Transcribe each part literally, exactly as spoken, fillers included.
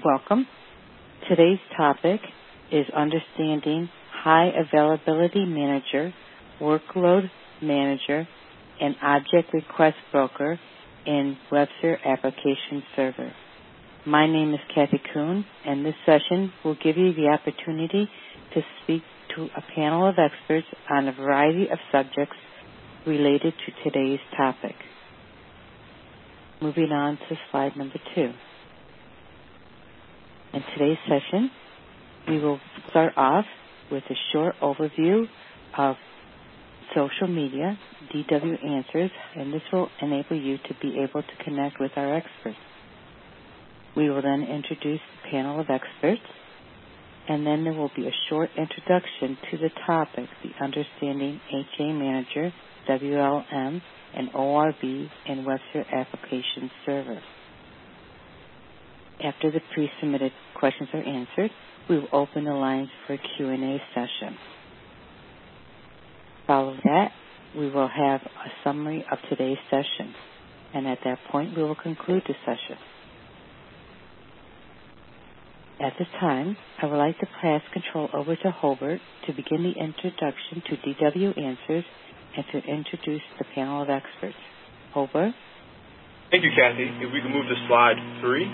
welcome. Today's topic is Understanding High Availability Manager, Workload Manager, and Object Request Broker in Webster Application Server. My name is Kathy Kuhn, and this session will give you the opportunity to speak to a panel of experts on a variety of subjects related to today's topic. Moving on to slide number two. In today's session, we will start off with a short overview of social media, D W Answers, and this will enable you to be able to connect with our experts. We will then introduce the panel of experts, and then there will be a short introduction to the topic, the Understanding H A Manager, W L M, and O R B in Webster Application Server. After the pre-submitted questions are answered, we will open the lines for a Q and A session. Following that, we will have a summary of today's session, and at that point, we will conclude the session. At this time, I would like to pass control over to Hobart to begin the introduction to D W Answers and to introduce the panel of experts. Hobart? Thank you, Kathy. If we can move to slide three.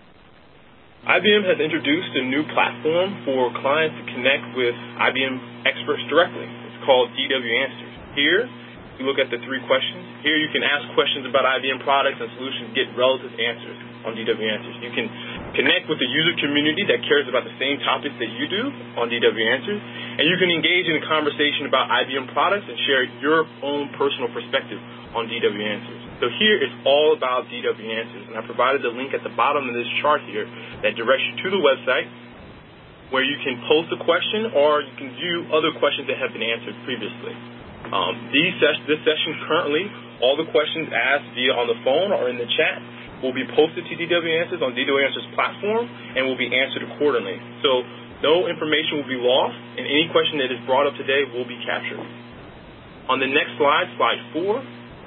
I B M has introduced a new platform for clients to connect with I B M experts directly. It's called D W Answers. Here, you look at the three questions. Here you can ask questions about I B M products and solutions, get relative answers on D W Answers. You can connect with the user community that cares about the same topics that you do on D W Answers, and you can engage in a conversation about I B M products and share your own personal perspective on D W Answers. So here it's all about D W Answers, and I provided the link at the bottom of this chart here that directs you to the website where you can post a question or you can view other questions that have been answered previously. Um, these ses- this session currently, all the questions asked via on the phone or in the chat will be posted to D W Answers on D W Answers platform and will be answered accordingly. So no information will be lost, and any question that is brought up today will be captured. On the next slide, slide four,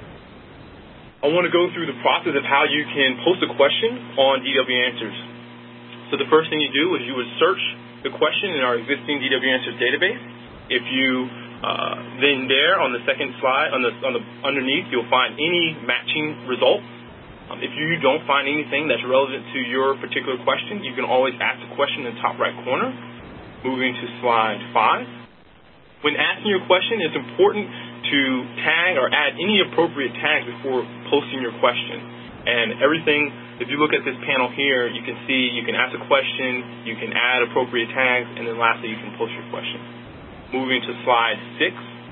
I want to go through the process of how you can post a question on D W Answers. So the first thing you do is you would search the question in our existing D W Answers database. If you uh, then there on the second slide, on the, on the underneath, you'll find any matching results. Um, if you don't find anything that's relevant to your particular question, you can always ask the question in the top right corner. Moving to slide five. When asking your question, it's important to tag or add any appropriate tags before posting your question. And everything, if you look at this panel here, you can see you can ask a question, you can add appropriate tags, and then lastly, you can post your question. Moving to slide six.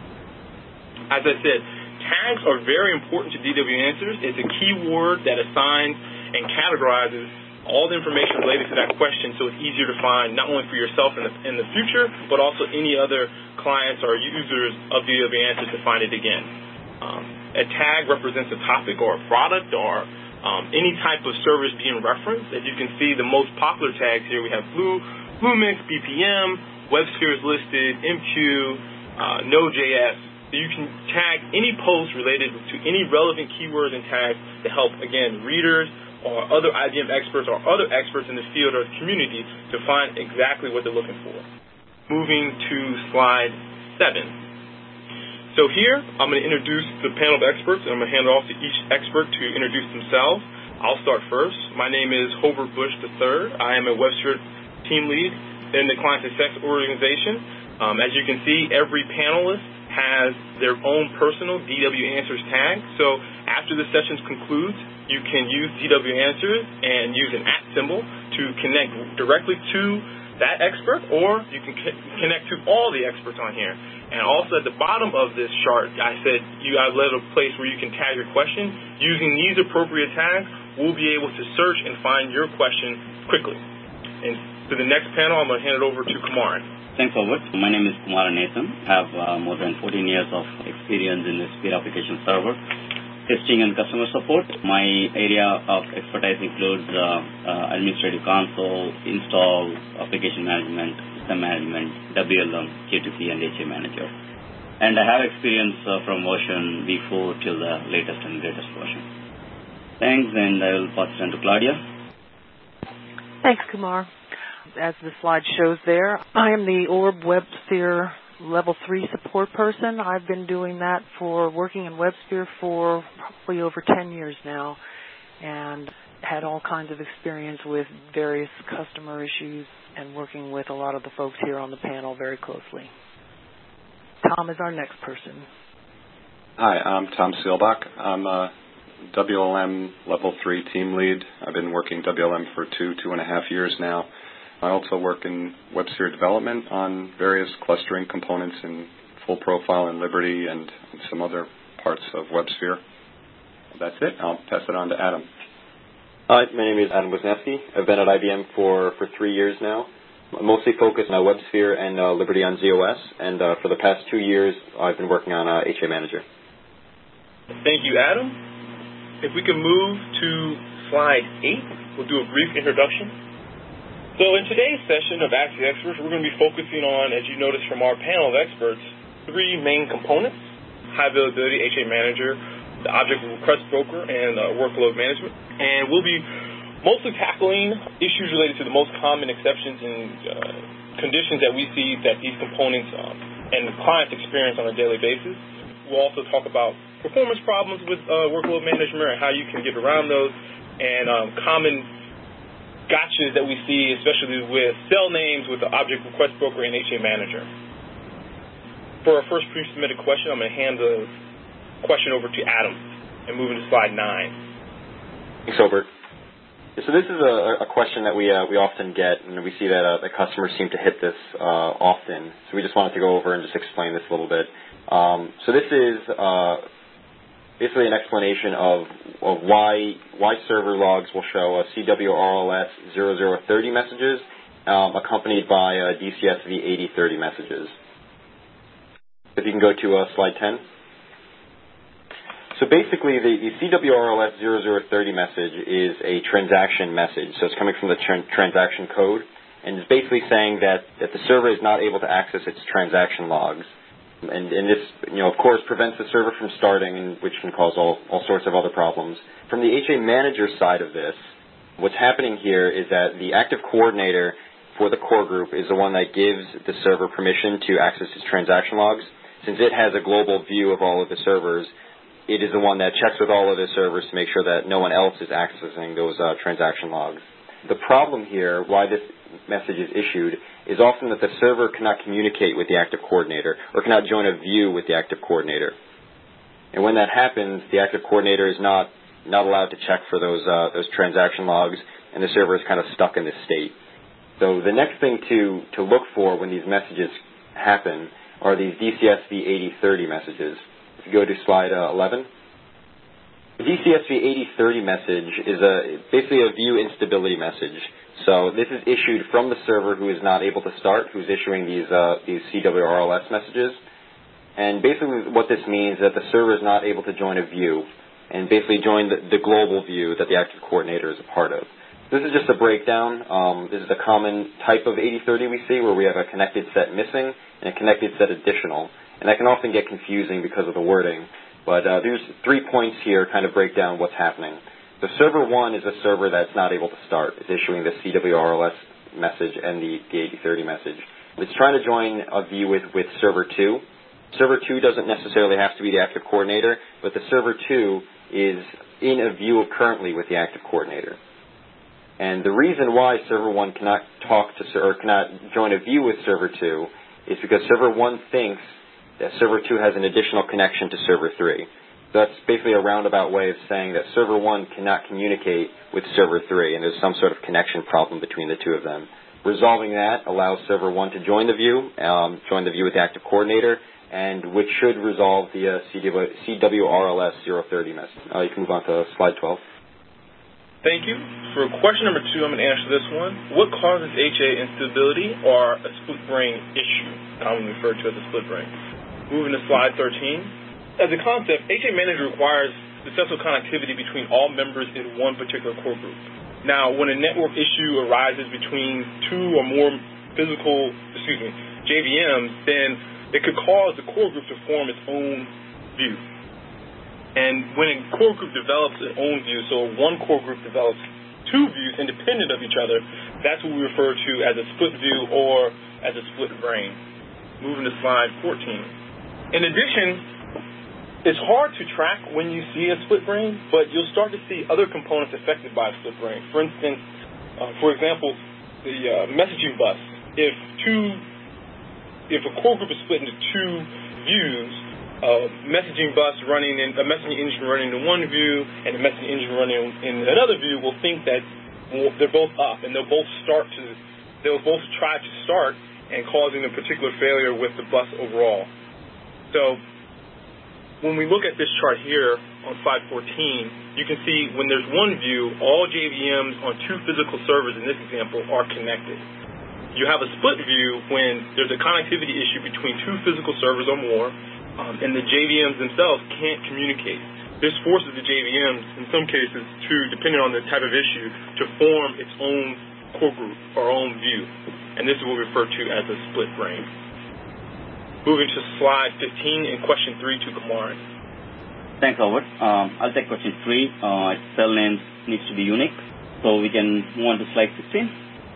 As I said, tags are very important to D W Answers. It's a keyword that assigns and categorizes all the information related to that question, so it's easier to find not only for yourself in the, in the future, but also any other clients or users of D W Answers to find it again. Um, a tag represents a topic or a product or um, any type of service being referenced. As you can see, the most popular tags here, we have Blue, Bluemix, B P M, WebSphere is listed, M Q, uh, Node.js. So you can tag any post related to any relevant keywords and tags to help, again, readers or other I B M experts or other experts in the field or the community to find exactly what they're looking for. Moving to slide seven. So here, I'm going to introduce the panel of experts, and I'm going to hand it off to each expert to introduce themselves. I'll start first. My name is Hobart Bush the third. I am a Webster team lead in the Client Success Organization. Um, as you can see, every panelist has their own personal D W Answers tag. So after the session concludes, you can use D W Answers and use an at symbol to connect directly to that expert, or you can connect to all the experts on here. And also at the bottom of this chart, I said you I led a place where you can tag your question. Using these appropriate tags, we'll be able to search and find your question quickly. And to the next panel, I'm going to hand it over to Kumar. Thanks, Howard. My name is Kumar Nathan. I have uh, more than fourteen years of experience in the Sphere Application Server, testing and customer support. My area of expertise includes uh, uh, administrative console, install, application management, system management, W L M, J two C, and H A Manager. And I have experience uh, from version V four till the latest and greatest version. Thanks, and I will pass it on to Claudia. Thanks, Kumar. As the slide shows there, I am the Orb WebSphere Level three support person. I've been doing that for working in WebSphere for probably over ten years now, and had all kinds of experience with various customer issues and working with a lot of the folks here on the panel very closely. Tom is our next person. Hi, I'm Tom Seelbach. I'm a W L M Level three team lead. I've been working W L M for two, two and a half years now. I also work in WebSphere development on various clustering components in Full Profile and Liberty and some other parts of WebSphere. That's it. I'll pass it on to Adam. Hi, my name is Adam Wisniewski. I've been at I B M for, for three years now. I'm mostly focused on WebSphere and uh, Liberty on Z O S, and uh, for the past two years, I've been working on uh, H A Manager. Thank you, Adam. If we can move to slide eight, we'll do a brief introduction. So in today's session of Ask the Experts, we're going to be focusing on, as you noticed from our panel of experts, three main components: high availability H A Manager, the object request broker, and uh, workload management. And we'll be mostly tackling issues related to the most common exceptions and uh, conditions that we see that these components um, and the clients experience on a daily basis. We'll also talk about performance problems with uh, workload management and how you can get around those, and um, common gotchas that we see, especially with cell names with the object request broker and H A Manager. For our first pre-submitted question, I'm going to hand the question over to Adam and move into slide nine. Thanks, Obert. So this is a, a question that we uh, we often get, and we see that uh, the customers seem to hit this uh, often. So we just wanted to go over and just explain this a little bit. Um, so this is uh, basically an explanation of, of why why server logs will show a C W R L S zero zero thirty messages um, accompanied by uh, D C S V eighty thirty messages. If you can go to uh, slide ten. So basically, the, the C W R L S zero zero thirty message is a transaction message. So it's coming from the tran- transaction code, and it's basically saying that, that the server is not able to access its transaction logs. And, and this, you know, of course, prevents the server from starting, which can cause all, all sorts of other problems. From the H A Manager side of this, what's happening here is that the active coordinator for the core group is the one that gives the server permission to access its transaction logs. Since it has a global view of all of the servers, it is the one that checks with all of the servers to make sure that no one else is accessing those uh, transaction logs. The problem here, why this message is issued, is often that the server cannot communicate with the active coordinator or cannot join a view with the active coordinator. And when that happens, the active coordinator is not, not allowed to check for those, uh, those transaction logs, and the server is kind of stuck in this state. So the next thing to, to look for when these messages happen are these D C S V eighty thirty messages. If you go to slide uh, eleven. The D C S V eighty thirty message is a, basically a view instability message. So this is issued from the server who is not able to start, who's issuing these, uh, these C W R L S messages. And basically what this means is that the server is not able to join a view and basically join the, the global view that the active coordinator is a part of. This is just a breakdown. Um, this is a common type of eighty thirty we see, where we have a connected set missing and a connected set additional. And that can often get confusing because of the wording. But uh, there's three points here kind of break down what's happening. So server one is a server that's not able to start. It's issuing the C W R L S message and the, the eighty thirty message. It's trying to join a view with, with server two. Server two doesn't necessarily have to be the active coordinator, but the server two is in a view currently with the active coordinator. And the reason why server one cannot talk to or cannot join a view with server two is because server one thinks that server two has an additional connection to server three. So that's basically a roundabout way of saying that server one cannot communicate with server three, and there's some sort of connection problem between the two of them. Resolving that allows server one to join the view, um, join the view with the active coordinator, and which should resolve the uh, C W R L S zero thirty message. Uh, you can move on to slide twelve. Thank you. For question number two, I'm going to answer this one. What causes H A instability or a split brain issue, commonly referred to as a split brain? Moving to slide thirteen. As a concept, H A Manager requires successful connectivity between all members in one particular core group. Now, when a network issue arises between two or more physical, excuse me, J V Ms, then it could cause the core group to form its own view. And when a core group develops its own view, so one core group develops two views independent of each other, that's what we refer to as a split view or as a split brain. Moving to slide fourteen. In addition, it's hard to track when you see a split brain, but you'll start to see other components affected by a split brain. For instance, uh, for example, the uh, messaging bus. If two, if a core group is split into two views, a messaging bus running in a messaging engine running in one view and a messaging engine running in another view will think that they're both up, and they'll both start to, they'll both try to start, and causing a particular failure with the bus overall. So when we look at this chart here on slide fourteen, you can see when there's one view, all J V Ms on two physical servers in this example are connected. You have a split view when there's a connectivity issue between two physical servers or more, um, and the J V Ms themselves can't communicate. This forces the J V Ms, in some cases, to, depending on the type of issue, to form its own core group or own view. And this is what we refer to as a split brain. Moving to slide fifteen and question three to Kumaran. Thanks, Albert. Um, I'll take question three. Uh, cell names needs to be unique. So we can move on to slide sixteen.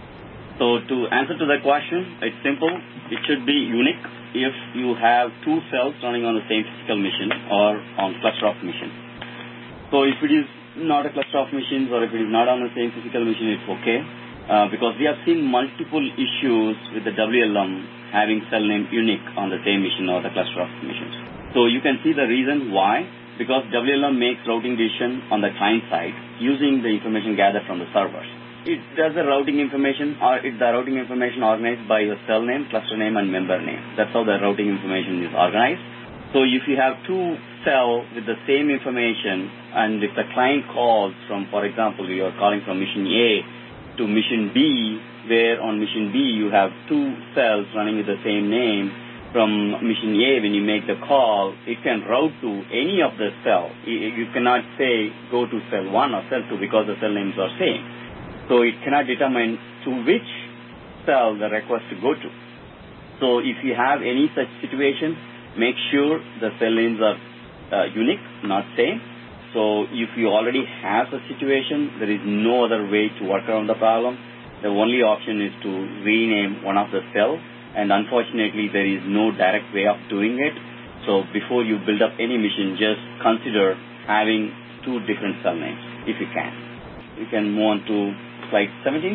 So to answer to that question, it's simple. It should be unique if you have two cells running on the same physical machine or on cluster of machines. So if it is not a cluster of machines or if it is not on the same physical machine, it's okay. Uh, because we have seen multiple issues with the W L M having cell name unique on the same machine or the cluster of machines. So you can see the reason why, because W L M makes routing decision on the client side using the information gathered from the servers. It does the routing information, or it's the routing information organized by your cell name, cluster name, and member name. That's how the routing information is organized. So if you have two cells with the same information, and if the client calls from, for example, you are calling from machine A to mission B, where on mission B you have two cells running with the same name, from mission A when you make the call, it can route to any of the cells. You cannot say go to cell one or cell two because the cell names are same. So it cannot determine to which cell the request to go to. So if you have any such situation, make sure the cell names are uh, unique, not same. So if you already have a situation, there is no other way to work around the problem. The only option is to rename one of the cells, and unfortunately there is no direct way of doing it. So before you build up any machine, just consider having two different cell names if you can. You can move on to slide seventeen.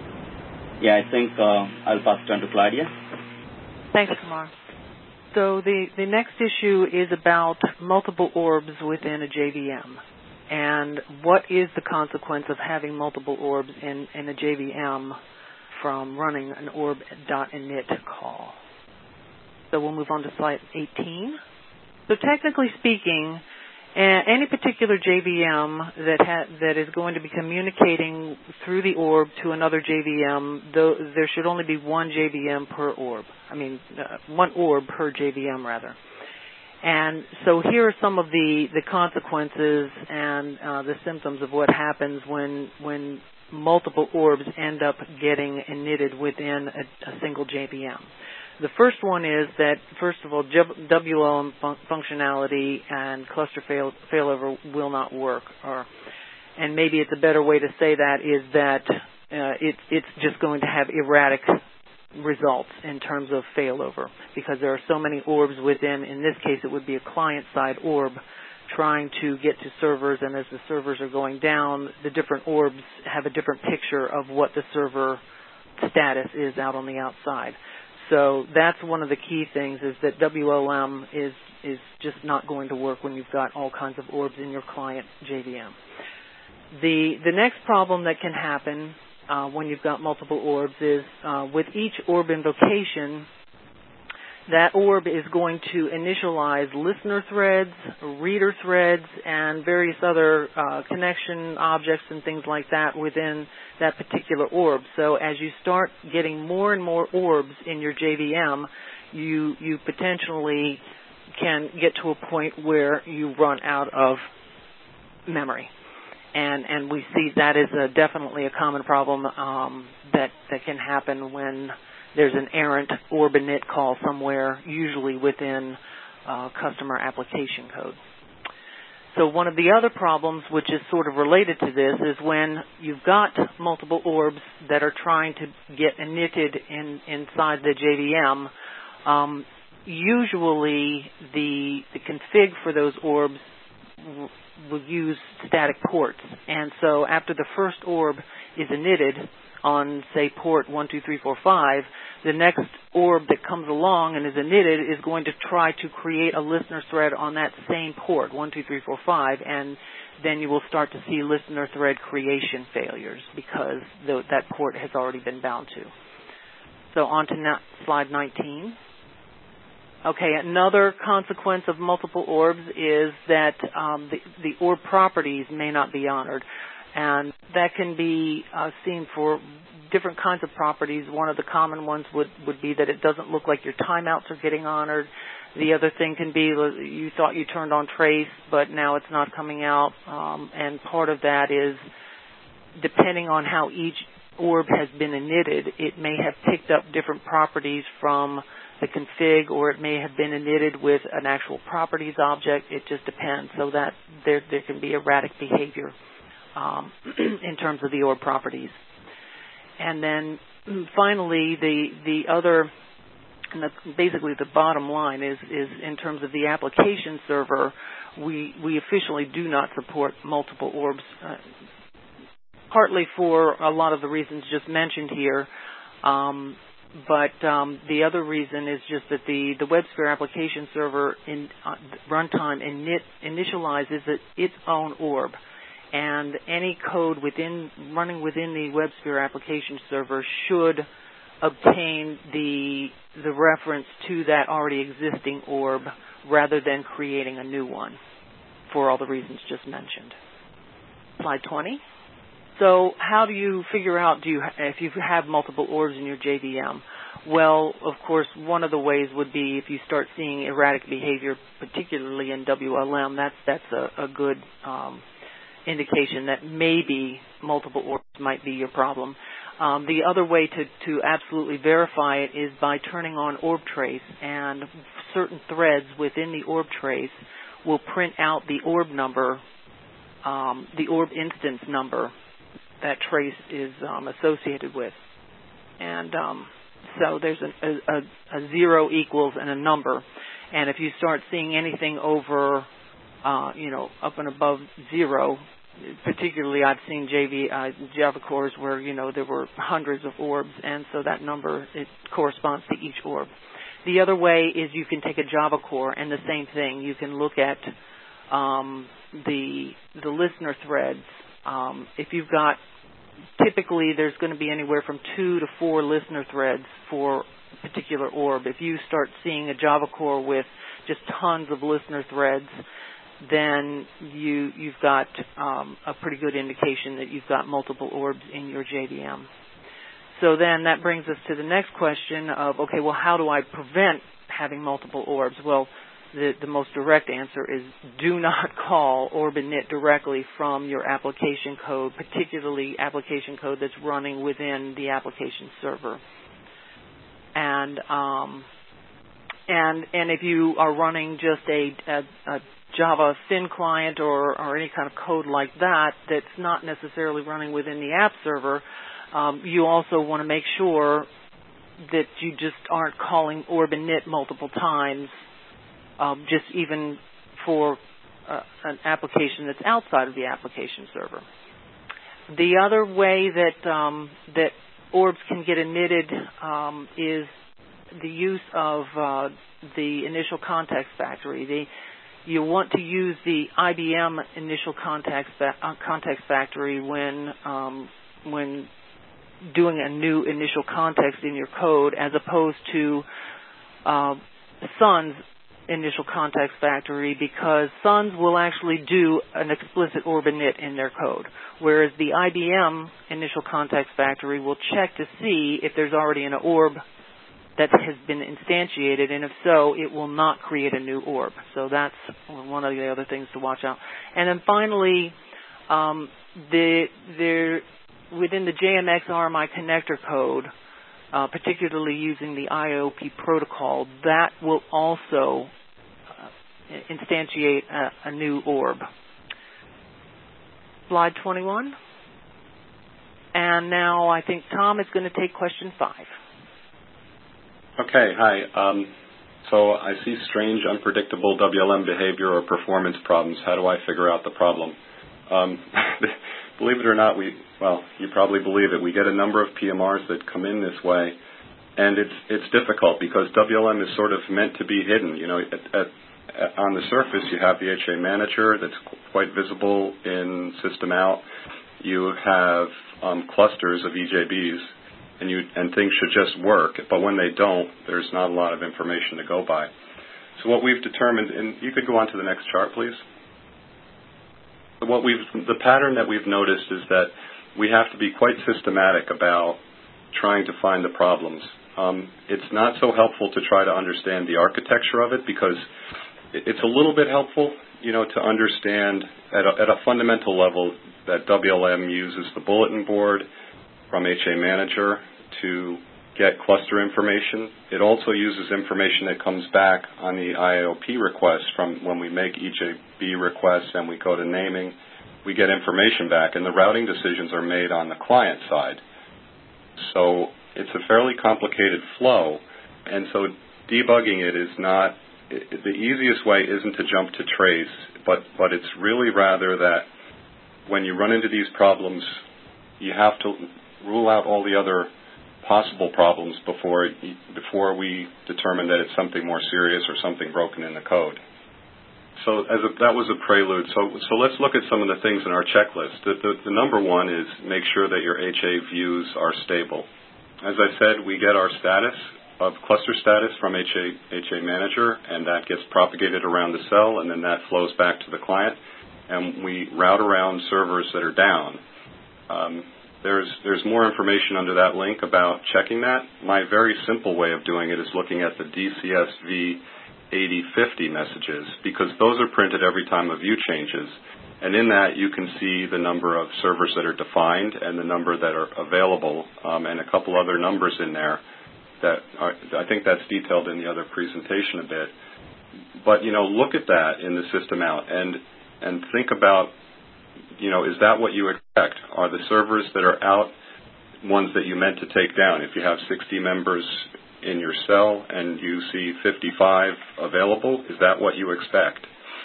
Yeah, I think uh, I'll pass it on to Claudia. Thanks, Kumar. So the, the next issue is about multiple orbs within a J V M. And what is the consequence of having multiple orbs in, in a J V M from running an orb.init call? So we'll move on to slide eighteen. So technically speaking, And any particular J V M that ha- that is going to be communicating through the orb to another J V M, though, there should only be one J V M per orb. I mean, uh, one orb per J V M, rather. And so here are some of the, the consequences and uh, the symptoms of what happens when when multiple orbs end up getting initted within a, a single J V M. The first one is that, first of all, W L M fun- functionality and cluster fail- failover will not work. Or, and maybe it's a better way to say that is that uh, it, it's just going to have erratic results in terms of failover, because there are so many orbs within, in this case it would be a client-side orb, trying to get to servers, and as the servers are going down, the different orbs have a different picture of what the server status is out on the outside. So that's one of the key things, is that W L M is is just not going to work when you've got all kinds of orbs in your client J V M. The the next problem that can happen uh, when you've got multiple orbs is uh, with each orb invocation, that orb is going to initialize listener threads, reader threads, and various other uh, connection objects and things like that within that particular orb. So as you start getting more and more orbs in your J V M, you you potentially can get to a point where you run out of memory. And and we see that is a, definitely a common problem um, that, that can happen when there's an errant orb init call somewhere, usually within uh, customer application code. So one of the other problems, which is sort of related to this, is when you've got multiple orbs that are trying to get knitted in, inside the J V M, um, usually the, the config for those orbs w- will use static ports. And so after the first orb is knitted on, say, port one two three four five, the next orb that comes along and is knitted is going to try to create a listener thread on that same port, one two three four five, and then you will start to see listener thread creation failures because the, that port has already been bound to. So on to na- slide nineteen. Okay, another consequence of multiple orbs is that um, the, the orb properties may not be honored. And that can be uh, seen for different kinds of properties. One of the common ones would, would be that it doesn't look like your timeouts are getting honored. The other thing can be you thought you turned on trace, but now it's not coming out. Um, and part of that is depending on how each orb has been knitted, it may have picked up different properties from the config, or it may have been knitted with an actual properties object. It just depends. So that there, there can be erratic behavior Um, in terms of the orb properties. And then finally, the the other, and the, basically the bottom line is, is in terms of the application server, we, we officially do not support multiple orbs, uh, partly for a lot of the reasons just mentioned here, um, but um, the other reason is just that the, the WebSphere application server in uh, runtime init, initializes it, its own orb. And any code within running within the WebSphere application server should obtain the the reference to that already existing orb rather than creating a new one for all the reasons just mentioned. Slide twenty. So how do you figure out do you if you have multiple orbs in your J V M? Well, of course, one of the ways would be if you start seeing erratic behavior, particularly in W L M. That's that's a, a good um, indication that maybe multiple orbs might be your problem. Um, the other way to, to absolutely verify it is by turning on orb trace, and certain threads within the orb trace will print out the orb number, um, the orb instance number that trace is um, associated with. And um, so there's a, a, a zero equals and a number. And if you start seeing anything over Uh, you know, up and above zero, particularly I've seen J V, uh, Java cores where, you know, there were hundreds of orbs, and so that number, it corresponds to each orb. The other way is you can take a Java core, and the same thing. You can look at um, the the listener threads. Um, if you've got, typically there's going to be anywhere from two to four listener threads for a particular orb. If you start seeing a Java core with just tons of listener threads, then you, you've got um, a pretty good indication that you've got multiple orbs in your J V M. So then that brings us to the next question of, okay, well, how do I prevent having multiple orbs? Well, the, the most direct answer is do not call orb init directly from your application code, particularly application code that's running within the application server. And um, and and if you are running just a, a, a Java thin client or, or any kind of code like that that's not necessarily running within the app server, um, you also want to make sure that you just aren't calling orb init multiple times, um, just even for uh, an application that's outside of the application server. The other way that um, that orbs can get emitted um, is the use of uh, the initial context factory. The You want to use the I B M initial context, uh, context factory when um, when doing a new initial context in your code, as opposed to uh, Sun's initial context factory, because Suns will actually do an explicit orb init in their code, whereas the I B M initial context factory will check to see if there's already an orb that has been instantiated, and if so, it will not create a new orb. So that's one of the other things to watch out. And then finally, um, the, the, within the J M X R M I connector code, uh, particularly using the I O P protocol, that will also uh, instantiate a, a new orb. slide twenty-one. And now I think Tom is going to take question five. Okay, hi. Um, so I see strange, unpredictable W L M behavior or performance problems. How do I figure out the problem? Um, believe it or not, we well, you probably believe it. We get a number of P M Rs that come in this way, and it's it's difficult because W L M is sort of meant to be hidden. You know, at, at, at, on the surface, you have the H A manager that's quite visible in System Out. You have um, clusters of E J Bs, and you and things should just work. But when they don't, there's not a lot of information to go by. So what we've determined, and you could go on to the next chart, please. So what we've the pattern that we've noticed is that we have to be quite systematic about trying to find the problems. Um, it's not so helpful to try to understand the architecture of it because it's a little bit helpful, you know, to understand at a, at a fundamental level that W L M uses the bulletin board from H A Manager to get cluster information. It also uses information that comes back on the I O P request from when we make E J B requests and we go to naming. We get information back, and the routing decisions are made on the client side. So it's a fairly complicated flow, and so debugging it is not, it, the easiest way isn't to jump to trace, but, but it's really rather that when you run into these problems, you have to rule out all the other possible problems before before we determine that it's something more serious or something broken in the code. So as a, that was a prelude. So so let's look at some of the things in our checklist. The, the, the number one is make sure that your H A views are stable. As I said, we get our status of cluster status from H A, H A Manager, and that gets propagated around the cell, and then that flows back to the client, and we route around servers that are down. Um, There's there's more information under that link about checking that. My very simple way of doing it is looking at the D C S V eighty fifty messages, because those are printed every time a view changes. And in that, you can see the number of servers that are defined and the number that are available, um, and a couple other numbers in there that are, I think that's detailed in the other presentation a bit. But, you know, look at that in the System Out and and think about, you know, is that what you expect? Are the servers that are out ones that you meant to take down? If you have sixty members in your cell and you see fifty-five available, is that what you expect?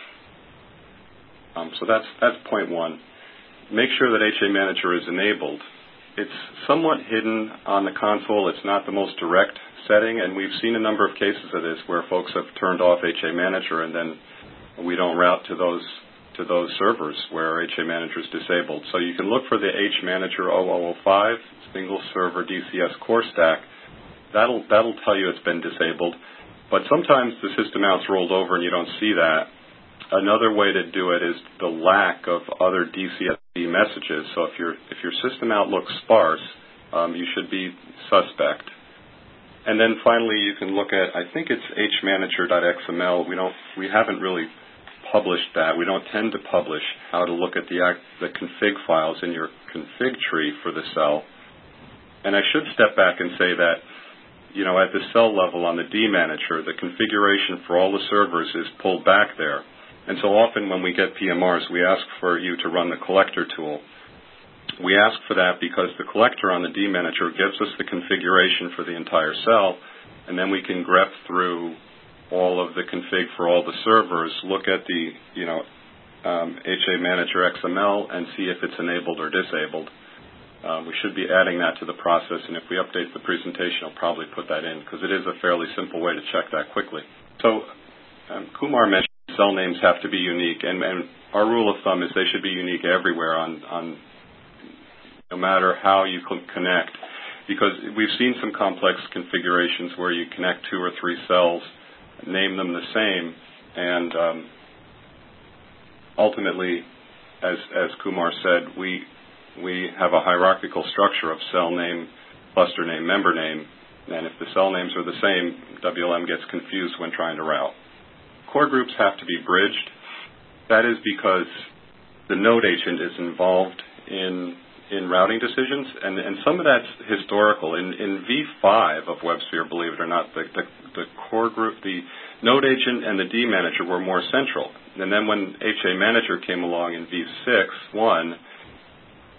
Um, so that's that's point one. Make sure that H A Manager is enabled. It's somewhat hidden on the console. It's not the most direct setting, and we've seen a number of cases of this where folks have turned off H A Manager and then we don't route to those to those servers where H A Manager is disabled. So you can look for the H Manager zero zero zero five, single server D C S core stack. That'll, that'll tell you it's been disabled. But sometimes the System Out's rolled over and you don't see that. Another way to do it is the lack of other D C S V messages. So if your, if your System Out looks sparse, um, you should be suspect. And then finally you can look at, I think it's H Manager dot X M L. We don't, we haven't really published that. We don't tend to publish how to look at the, the config files in your config tree for the cell. And I should step back and say that, you know, at the cell level on the D Manager, the configuration for all the servers is pulled back there. And so often when we get P M Rs, we ask for you to run the collector tool. We ask for that because the collector on the D Manager gives us the configuration for the entire cell, and then we can grep through all of the config for all the servers, look at the, you know, um, H A Manager X M L and see if it's enabled or disabled. Uh, we should be adding that to the process, and if we update the presentation, I'll probably put that in because it is a fairly simple way to check that quickly. So um, Kumar mentioned cell names have to be unique, and, and our rule of thumb is they should be unique everywhere on, on no matter how you connect, because we've seen some complex configurations where you connect two or three cells, name them the same, and um, ultimately, as, as Kumar said, we we have a hierarchical structure of cell name, cluster name, member name, and if the cell names are the same, W L M gets confused when trying to route. Core groups have to be bridged. That is because the node agent is involved in in routing decisions, and, and some of that's historical. In, in V five of WebSphere, believe it or not, the, the, the core group, the node agent and the D Manager were more central. And then when H A Manager came along in V six point one,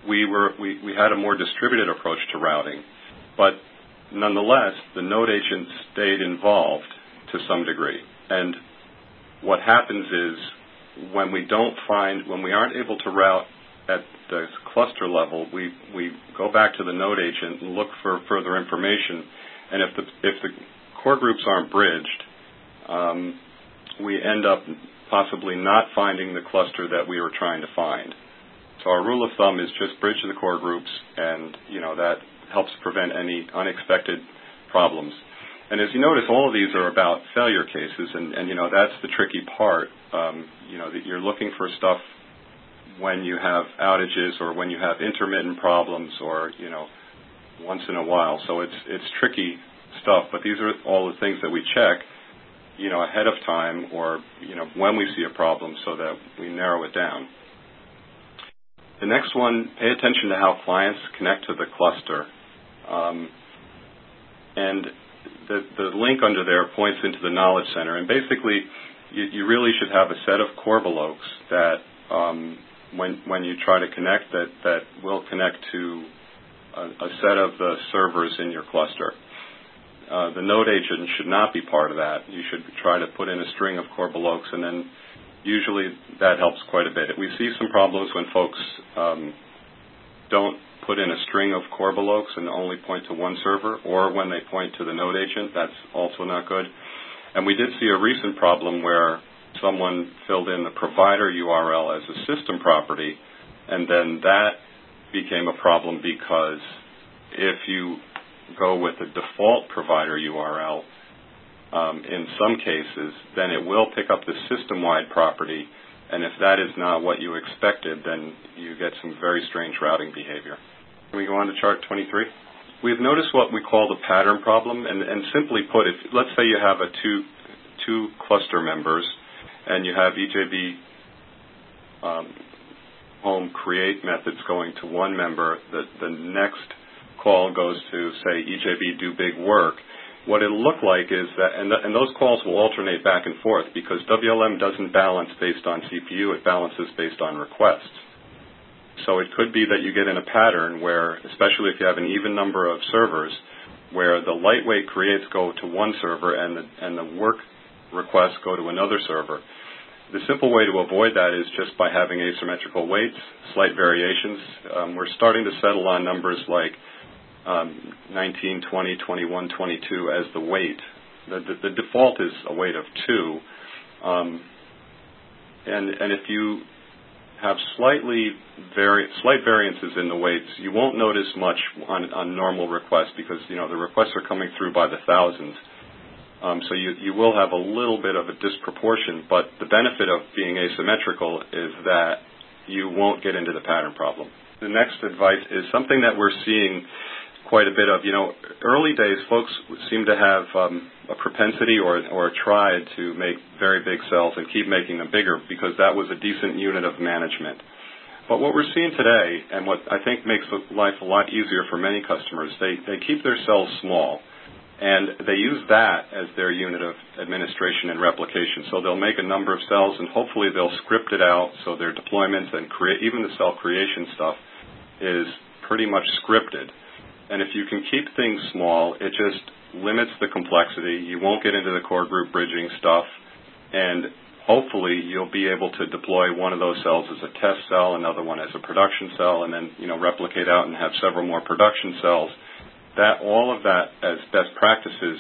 we were we, we had a more distributed approach to routing, but nonetheless, the node agent stayed involved to some degree. And what happens is when we don't find, when we aren't able to route at the cluster level, we, we go back to the node agent and look for further information. And if the, if the core groups aren't bridged, um, we end up possibly not finding the cluster that we were trying to find. So our rule of thumb is just bridge the core groups, and you know that helps prevent any unexpected problems. And as you notice, all of these are about failure cases, and, and you know that's the tricky part. Um, you know that you're looking for stuff when you have outages or when you have intermittent problems, or you know once in a while. So it's it's tricky stuff. But these are all the things that we check, you know, ahead of time, or you know when we see a problem, so that we narrow it down. The next one, pay attention to how clients connect to the cluster. Um, and the, the link under there points into the Knowledge Center. And basically, you, you really should have a set of Corbelocs that um, when, when you try to connect, that, that will connect to a, a set of the servers in your cluster. Uh, the node agent should not be part of that. You should try to put in a string of Corbelocs, and then usually that helps quite a bit. We see some problems when folks um, don't put in a string of Corbelocs and only point to one server, or when they point to the node agent. That's also not good. And we did see a recent problem where someone filled in the provider U R L as a system property, and then that became a problem because if you go with the default provider U R L, Um, in some cases, then it will pick up the system-wide property, and if that is not what you expected, then you get some very strange routing behavior. Can we go on to chart twenty-three? We've noticed what we call the pattern problem, and, and simply put, if let's say you have a two, two cluster members, and you have E J B um, home create methods going to one member, the, the next call goes to, say, E J B do big work. What it'll look like is that, and, the, and those calls will alternate back and forth because W L M doesn't balance based on C P U, it balances based on requests. So it could be that you get in a pattern where, especially if you have an even number of servers, where the lightweight creates go to one server and the, and the work requests go to another server. The simple way to avoid that is just by having asymmetrical weights, slight variations. Um, we're starting to settle on numbers like Um, nineteen, twenty, twenty-one, twenty-two as the weight. The, the, the default is a weight of two. Um, and, and if you have slightly vari- slight variances in the weights, you won't notice much on, on normal requests because, you know, the requests are coming through by the thousands. Um, so you, you will have a little bit of a disproportion, but the benefit of being asymmetrical is that you won't get into the pattern problem. The next advice is something that we're seeing quite a bit of. You know, early days, folks seem to have um, a propensity or, or a try to make very big cells and keep making them bigger because that was a decent unit of management. But what we're seeing today, and what I think makes life a lot easier for many customers, they, they keep their cells small, and they use that as their unit of administration and replication. So they'll make a number of cells, and hopefully they'll script it out so their deployments and create, even the cell creation stuff is pretty much scripted. And if you can keep things small, it just limits the complexity. You won't get into the core group bridging stuff. And hopefully you'll be able to deploy one of those cells as a test cell, another one as a production cell, and then, you know, replicate out and have several more production cells. That, all of that as best practices,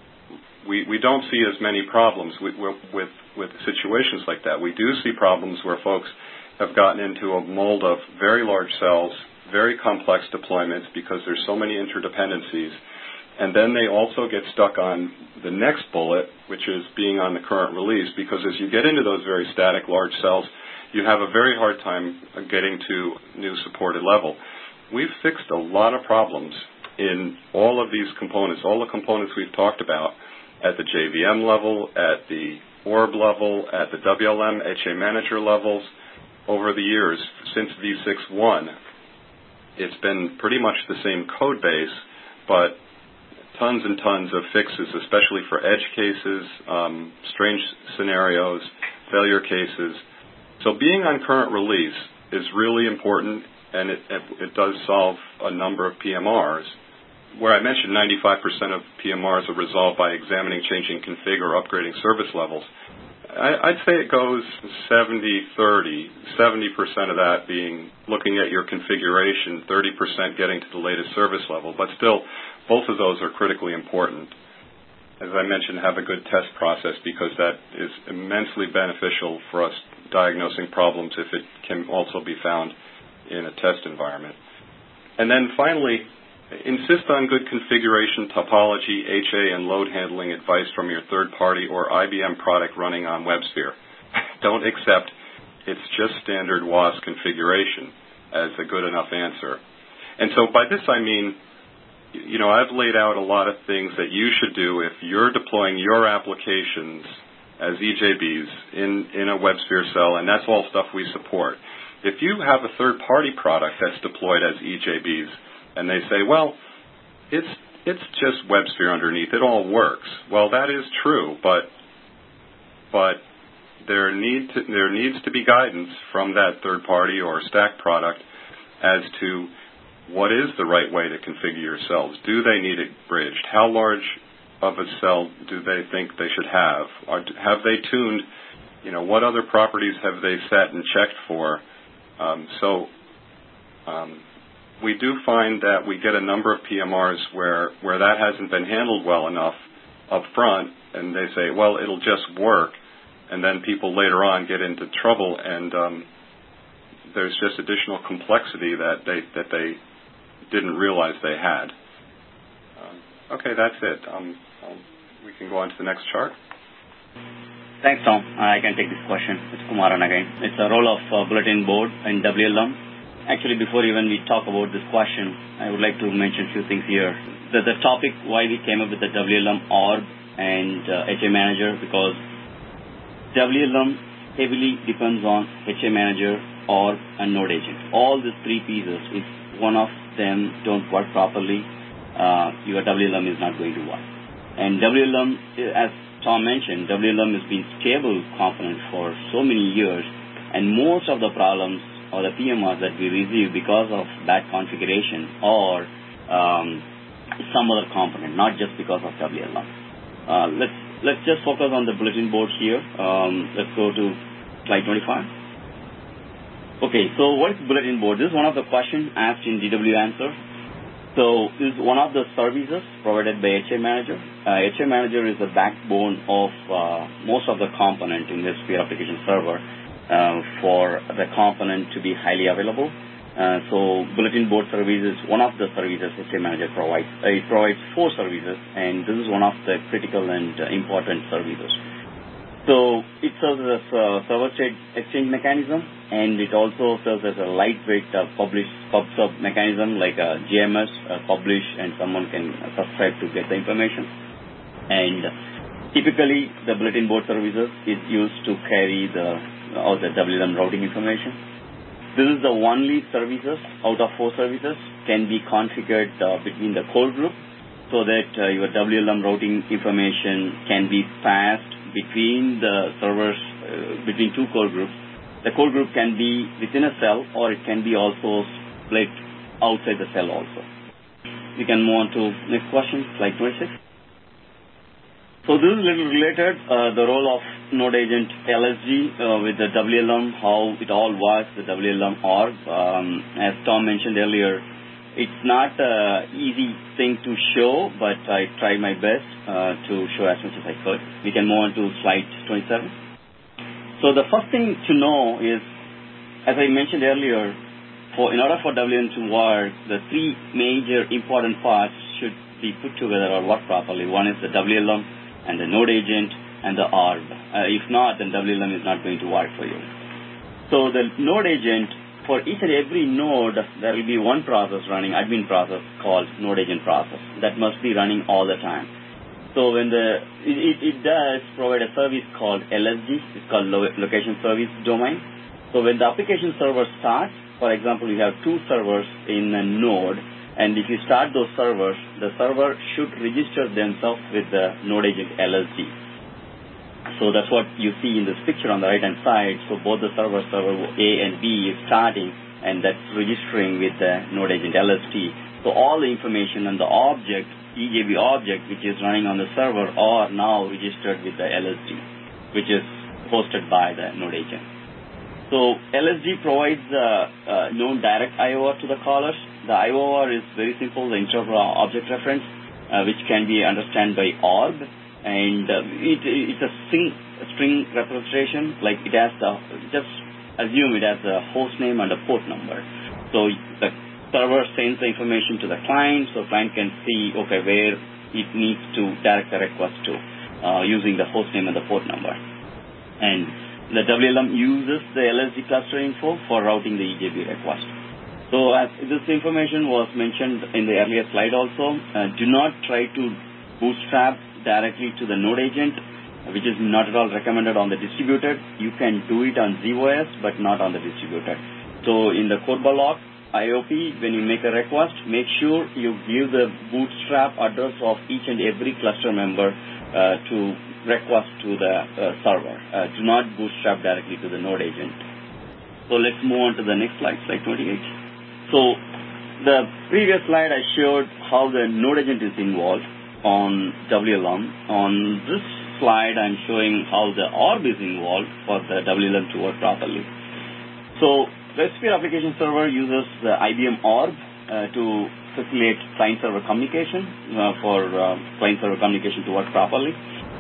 we, we don't see as many problems with, with, with situations like that. We do see problems where folks have gotten into a mold of very large cells, very complex deployments because there's so many interdependencies. And then they also get stuck on the next bullet, which is being on the current release, because as you get into those very static large cells, you have a very hard time getting to new supported level. We've fixed a lot of problems in all of these components, all the components we've talked about at the J V M level, at the Orb level, at the W L M, H A Manager levels over the years since V six point one. It's been pretty much the same code base, but tons and tons of fixes, especially for edge cases, um, strange scenarios, failure cases. So being on current release is really important. and it, it, it does solve a number of P M Rs. Where I mentioned ninety-five percent of P M Rs are resolved by examining, changing config, or upgrading service levels, I, I'd say it goes seventy thirty, seventy percent of that being looking at your configuration, thirty percent getting to the latest service level. But still, both of those are critically important. As I mentioned, have a good test process because that is immensely beneficial for us diagnosing problems if it can also be found in a test environment. And then finally, insist on good configuration, topology, H A, and load handling advice from your third-party or I B M product running on WebSphere. Don't accept it's just standard W A S configuration as a good enough answer. And so by this I mean, you know, I've laid out a lot of things that you should do if you're deploying your applications as E J Bs in, in a WebSphere cell, and that's all stuff we support. If you have a third-party product that's deployed as E J Bs, and they say, well, it's it's just WebSphere underneath. It all works. Well, that is true, but but there need to, there needs to be guidance from that third party or stack product as to what is the right way to configure your cells. Do they need it bridged? How large of a cell do they think they should have? Or have they tuned? You know, what other properties have they set and checked for? Um, so. Um, We do find that we get a number of P M Rs where, where that hasn't been handled well enough up front, and they say, well, it'll just work, and then people later on get into trouble, and um, there's just additional complexity that they that they didn't realize they had. Um, okay, that's it. Um, um, we can go on to the next chart. Thanks, Tom. I can take this question. It's Kumaran again. It's a role of uh, bulletin board in W L M. Actually, before even we talk about this question, I would like to mention a few things here. The, the topic why we came up with the W L M org and uh, H A Manager, because W L M heavily depends on H A Manager, org, and Node Agent. All these three pieces, if one of them don't work properly, uh, your W L M is not going to work. And W L M, as Tom mentioned, W L M has been stable component for so many years, and most of the problems or the P M Rs that we receive because of bad configuration or um, some other component, not just because of W L M. Uh, let's let's just focus on the bulletin board here. Um, let's go to slide twenty-five. Okay, so what is bulletin board? This is one of the questions asked in D W Answer. So this is one of the services provided by H A Manager. Uh, H A Manager is the backbone of uh, most of the component in the Sphere application server. Uh, for the component to be highly available. Uh, so bulletin board service is one of the services H A Manager provides. Uh, it provides four services, and this is one of the critical and uh, important services. So it serves as a server state exchange mechanism, and it also serves as a lightweight uh, publish pub-sub mechanism like a J M S, uh, publish, and someone can subscribe to get the information. And typically, the bulletin board services is used to carry the or the W L M routing information. This is the only services out of four services can be configured uh, between the core group so that uh, your W L M routing information can be passed between the servers, uh, between two core groups. The core group can be within a cell, or it can be also split outside the cell also. We can move on to next question, slide twenty-six. So this is a little related, uh, the role of Node Agent L S G uh, with the W L M, how it all works, the W L M org. Um, as Tom mentioned earlier, it's not an easy thing to show, but I tried my best uh, to show as much as I could. We can move on to slide twenty-seven. So the first thing to know is, as I mentioned earlier, for in order for W L M to work, the three major important parts should be put together or work properly. One is the W L M, and the Node Agent, and the org. Uh, if not, then W L M is not going to work for you. So the Node Agent, for each and every node, there will be one process running, admin process called Node Agent process. That must be running all the time. So when the, it, it, it does provide a service called L S G, it's called Location Service Domain. So when the application server starts, for example, you have two servers in a node, and if you start those servers, the server should register themselves with the Node Agent L S G. So that's what you see in this picture on the right-hand side. So both the server, server A and B is starting and that's registering with the node agent L S T. So all the information and the object, E J B object, which is running on the server, are now registered with the L S D, which is hosted by the node agent. So L S D provides uh, uh, known direct I O R to the callers. The I O R is very simple, the interrupt object reference, uh, which can be understood by orb, and uh, it, it's a string, a string representation, like it has the, just assume it has a host name and a port number. So the server sends the information to the client, so client can see, okay, where it needs to direct the request to uh, using the host name and the port number. And the W L M uses the L S D cluster info for routing the E J B request. So as this information was mentioned in the earlier slide also, uh, do not try to bootstrap directly to the node agent, which is not at all recommended on the distributed. You can do it on Z O S, but not on the distributed. So in the code block, I O P, when you make a request, make sure you give the bootstrap address of each and every cluster member uh, to request to the uh, server. Uh, do not bootstrap directly to the node agent. So let's move on to the next slide, slide twenty-eight. So the previous slide I showed how the node agent is involved on W L M. On this slide, I'm showing how the orb is involved for the W L M to work properly. So WebSphere Application Server uses the I B M Orb uh, to facilitate client-server communication uh, for uh, client-server communication to work properly.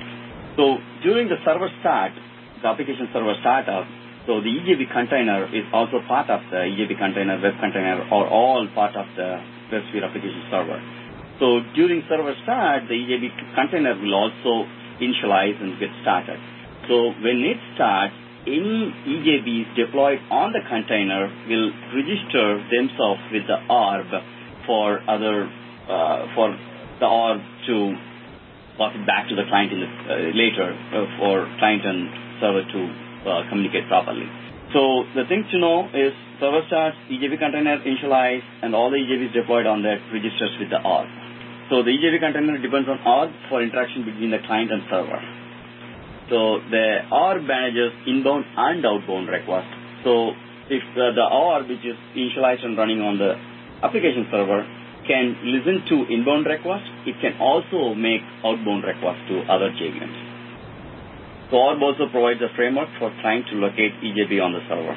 So during the server start, the application server startup, so the E J B container is also part of the E J B container, web container, or all part of the WebSphere Application Server. So during server start, the E J B container will also initialize and get started. So when it starts, any E J Bs deployed on the container will register themselves with the orb for other uh, for the orb to pass it back to the client in the, uh, later uh, for client and server to uh, communicate properly. So the thing to know is server starts, E J B container initialize, and all the E J Bs deployed on that registers with the orb. So the E J B container depends on orb for interaction between the client and server. So the orb manages inbound and outbound requests. So if uh, the orb, which is initialized and running on the application server, can listen to inbound requests, it can also make outbound requests to other J V Ms. So orb also provides a framework for trying to locate E J B on the server.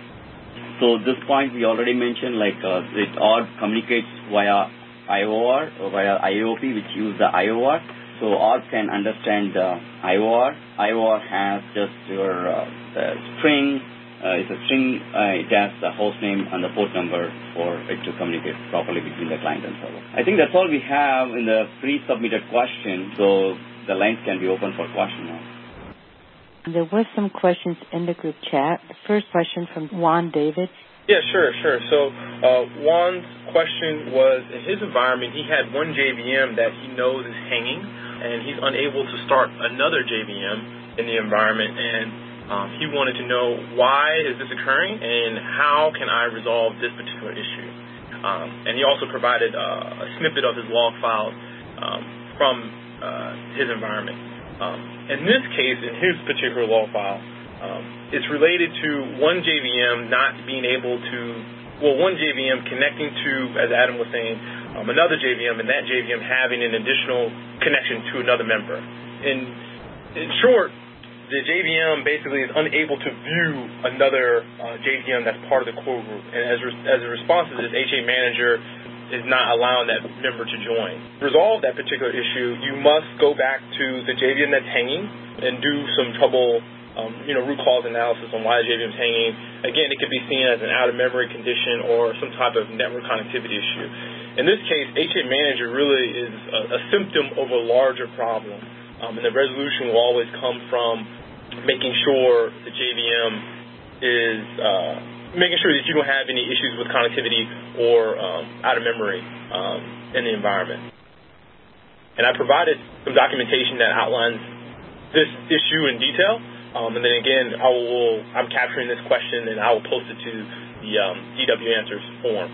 So this point we already mentioned, like uh, it orb communicates via I O R or via I O P, which use the I O R. So orb can understand uh, I O R. I O R has just your uh, the string. Uh, it's a string. Uh, it has the host name and the port number for it to communicate properly between the client and server. I think that's all we have in the pre-submitted question. So the lines can be open for question now. There was some questions in the group chat. The first question from Juan David. Yeah, sure, sure. So uh, Juan's question was, in his environment, he had one J V M that he knows is hanging, and he's unable to start another J V M in the environment, and um, he wanted to know why is this occurring and how can I resolve this particular issue. Um, and he also provided uh, a snippet of his log files um, from uh, his environment. Um, in this case, in his particular log file, um, it's related to one J V M not being able to, well, one J V M connecting to, as Adam was saying, um, another J V M, and that J V M having an additional connection to another member. In, in short, the J V M basically is unable to view another uh, J V M that's part of the core group. And as, re- as a response to this, H A Manager is not allowing that member to join. To resolve that particular issue, you must go back to the J V M that's hanging and do some trouble, um, you know, root cause analysis on why the J V M is hanging. Again, it could be seen as an out-of-memory condition or some type of network connectivity issue. In this case, H A Manager really is a, a symptom of a larger problem, um, and the resolution will always come from making sure the J V M is uh, making sure that you don't have any issues with connectivity or um, out of memory um, in the environment. And I provided some documentation that outlines this issue in detail. Um, and then again, I will, I'm capturing this question and I will post it to the um, D W Answers form.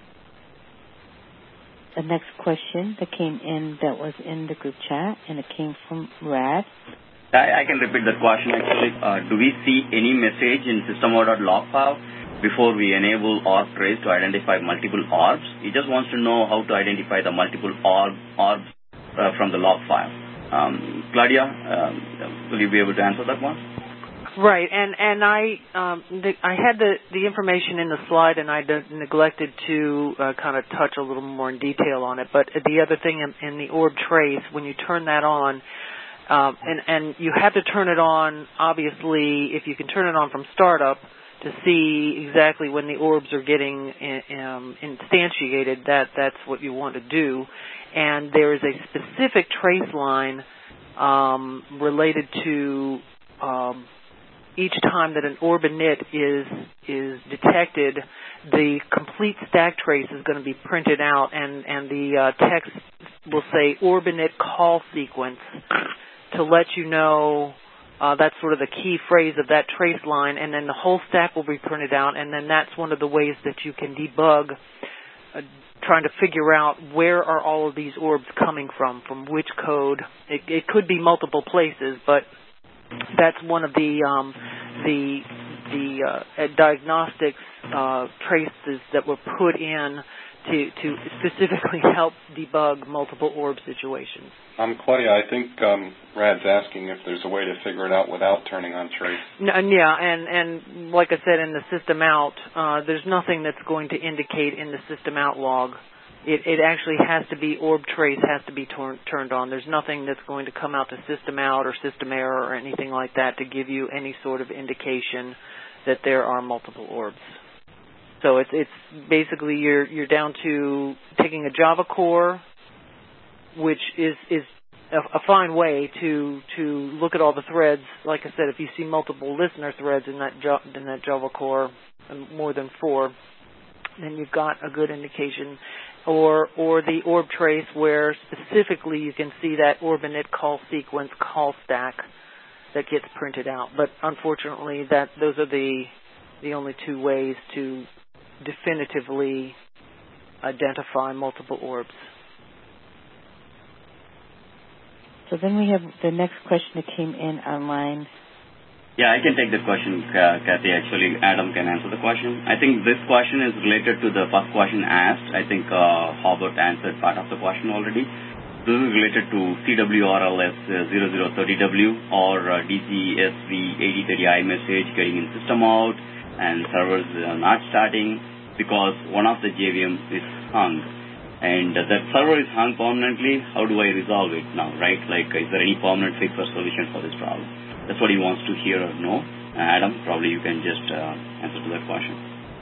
The next question that came in that was in the group chat, and it came from Rad. I, I can repeat the question actually. Uh, do we see any message in system.log file before we enable orb trace to identify multiple orbs. He just wants to know how to identify the multiple orb, orbs uh, from the log file. Um, Claudia, um, will you be able to answer that one? Right, and and I um, the, I had the, the information in the slide, and I de- neglected to uh, kind of touch a little more in detail on it. But the other thing in, in the orb trace, when you turn that on, um, and and you have to turn it on. Obviously, if you can turn it on from startup to see exactly when the orbs are getting in, um, instantiated, that that's what you want to do. And there is a specific trace line um, related to um, each time that an orb init is is detected, the complete stack trace is going to be printed out, and, and the uh, text will say orb init call sequence to let you know uh, that's sort of the key phrase of that trace line, and then the whole stack will be printed out, and then that's one of the ways that you can debug, uh, trying to figure out where are all of these orbs coming from, from which code. It, it could be multiple places, but that's one of the um, the the uh, diagnostics uh, traces that were put in to to specifically help debug multiple orb situations. Um, Claudia, I think um, Rad's asking if there's a way to figure it out without turning on trace. No, and yeah, and and like I said in the system out, uh, there's nothing that's going to indicate in the system out log. It, it actually has to be, orb trace has to be tor- turned on. There's nothing that's going to come out to system out or system error or anything like that to give you any sort of indication that there are multiple orbs. So it's it's basically you're you're down to taking a Java core, which is is a, a fine way to to look at all the threads. Like I said, if you see multiple listener threads in that in that Java core, more than four, then you've got a good indication. Or or the orb trace, where specifically you can see that orb init call sequence call stack that gets printed out. But unfortunately, that those are the the only two ways to definitively identify multiple orbs. So then we have the next question that came in online. Yeah, I can take the question, uh, Kathy. Actually, Adam can answer the question. I think this question is related to the first question asked. I think uh, Hobart answered part of the question already. This is related to C W R L S uh, zero zero thirty W or uh, D C S V eighty thirty I message getting in system out and servers uh, not starting because one of the J V M is hung. And uh, that server is hung permanently. How do I resolve it now, right? Like, is there any permanent fix or solution for this problem? That's what he wants to hear or know. Uh, Adam, probably you can just uh, answer to that question.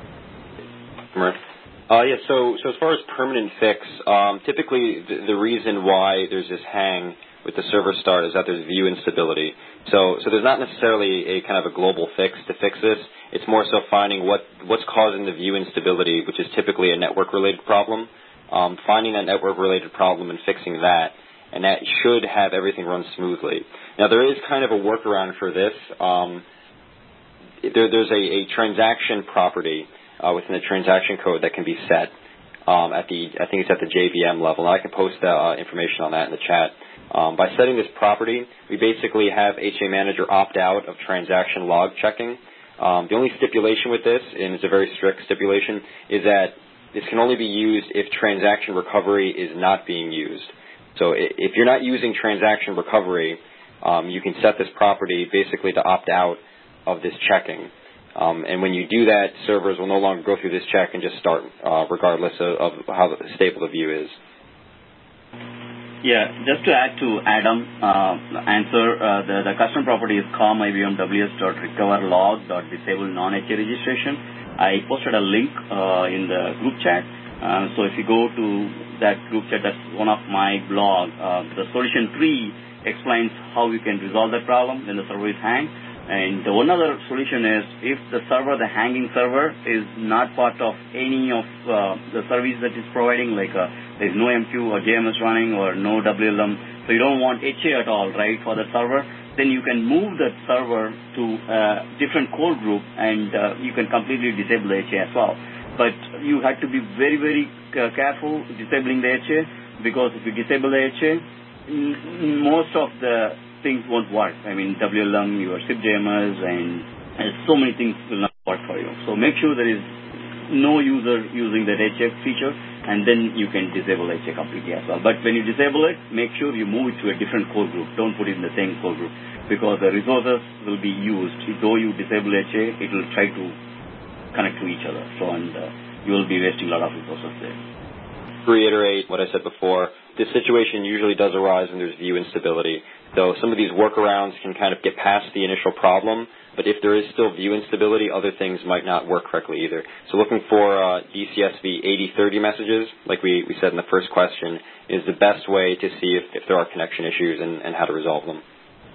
Right. Uh, yeah, so, so as far as permanent fix, um, typically the, the reason why there's this hang with the server start is that there's view instability. So, so there's not necessarily a kind of a global fix to fix this. It's more so finding what, what's causing the view instability, which is typically a network-related problem, um, finding that network-related problem and fixing that. And that should have everything run smoothly. Now, there is kind of a workaround for this. Um, there, there's a, a transaction property uh, within the transaction code that can be set um, at the, I think it's at the J V M level. And I can post uh, information on that in the chat. Um, by setting this property, we basically have H A Manager opt out of transaction log checking. Um, the only stipulation with this, and it's a very strict stipulation, is that this can only be used if transaction recovery is not being used. So if you're not using transaction recovery, um, you can set this property basically to opt out of this checking. Um, and when you do that, servers will no longer go through this check and just start uh, regardless of, of how stable the view is. Yeah, just to add to Adam uh, answer, uh, the, the custom property is com ibm ws.recover log dot disable non-H A registration. I posted a link uh, in the group chat. Uh, so if you go to that group chat, that's one of my blog. Uh, the solution tree explains how you can resolve that problem when the server is hanged. And the one other solution is if the server, the hanging server, is not part of any of uh, the service that is providing, like uh, there's no M Q or J M S running or no W L M, so you don't want H A at all, right, for the server, then you can move that server to a different core group and uh, you can completely disable the H A as well. But you have to be very, very uh, careful disabling the H A, because if you disable the H A, n- most of the things won't work. I mean, W L M, your S I P J M S, and, and so many things will not work for for you. So make sure there is no user using that H A feature, and then you can disable H A completely as well. But when you disable it, make sure you move it to a different core group. Don't put it in the same core group, because the resources will be used. Though you disable H A, it will try to connect to each other. So, and uh, you will be wasting a lot of resources there. Reiterate what I said before. This situation usually does arise when there's view instability. So some of these workarounds can kind of get past the initial problem, but if there is still view instability, other things might not work correctly either. So looking for uh, D C S V eighty thirty messages, like we, we said in the first question, is the best way to see if, if there are connection issues and, and how to resolve them.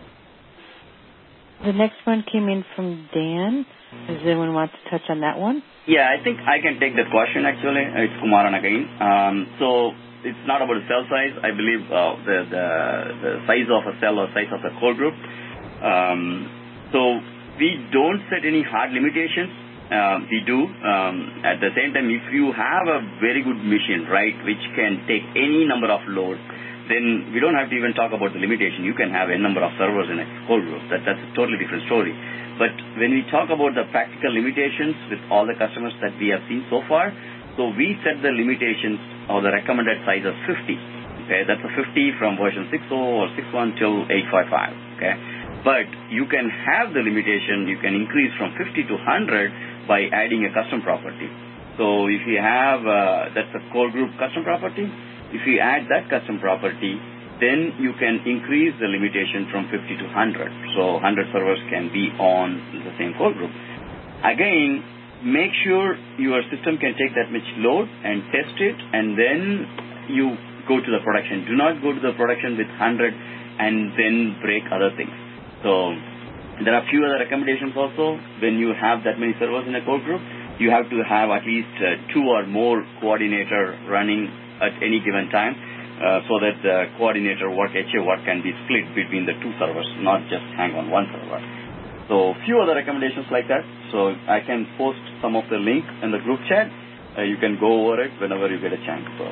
The next one came in from Dan. Does anyone want to touch on that one? Yeah, I think I can take that question, actually. It's Kumaran again. Um, so it's not about the cell size. I believe uh, the, the, the size of a cell or size of a core group. Um, so we don't set any hard limitations. Uh, we do. Um, at the same time, if you have a very good machine, right, which can take any number of loads, then we don't have to even talk about the limitation. You can have a number of servers in a core group. That, that's a totally different story. But when we talk about the practical limitations with all the customers that we have seen so far, so we set the limitations or the recommended size as fifty. Okay, that's a fifty from version six point oh or six point one till eight point five. Okay, but you can have the limitation. You can increase from fifty to one hundred by adding a custom property. So if you have uh, that's a core group custom property. If you add that custom property, then you can increase the limitation from fifty to one hundred. So one hundred servers can be on the same core group. Again, make sure your system can take that much load and test it, and then you go to the production. Do not go to the production with one hundred and then break other things. So there are a few other recommendations also. When you have that many servers in a core group, you have to have at least uh, two or more coordinator running at any given time, uh, so that the coordinator work, H A work can be split between the two servers, not just hang on one server. So a few other recommendations like that. So I can post some of the link in the group chat. Uh, you can go over it whenever you get a chance. So.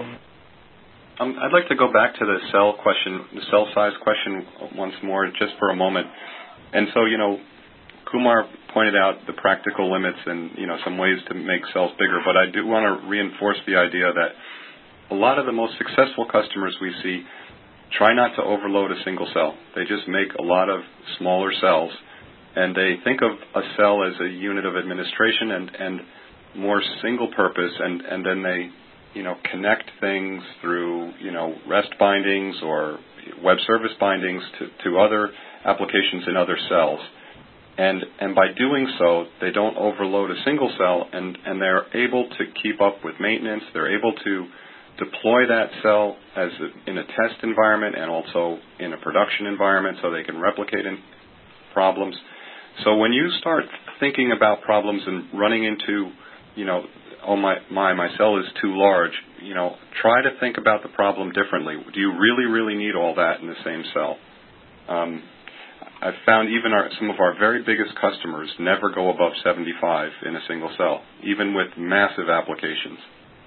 Um, I'd like to go back to the cell question, the cell size question once more, just for a moment. And so, you know, Kumar pointed out the practical limits and, you know, some ways to make cells bigger, but I do want to reinforce the idea that a lot of the most successful customers we see try not to overload a single cell. They just make a lot of smaller cells, and they think of a cell as a unit of administration and, and more single purpose, and, and then they, you know, connect things through, you know, REST bindings or web service bindings to, to other applications in other cells. And and by doing so, they don't overload a single cell, and, and they're able to keep up with maintenance. They're able to deploy that cell as a, in a test environment and also in a production environment, so they can replicate in problems. So when you start thinking about problems and running into, you know, oh my my my cell is too large, you know, try to think about the problem differently. Do you really really need all that in the same cell? Um, I've found even our, some of our very biggest customers never go above seventy-five in a single cell, even with massive applications.